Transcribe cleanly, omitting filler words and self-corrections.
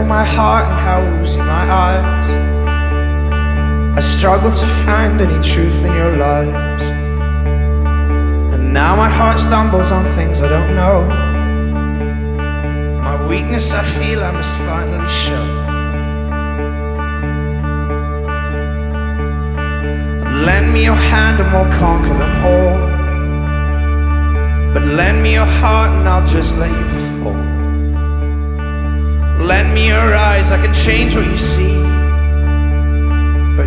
my heart and how oozy my eyes. I struggle to find any truth in your lies, and now my heart stumbles on things I don't know. My weakness I feel I must finally show. Lend me your hand and we'll conquer them all, but lend me your heart and I'll just let you fall. Lend me your eyes, I can change what you see.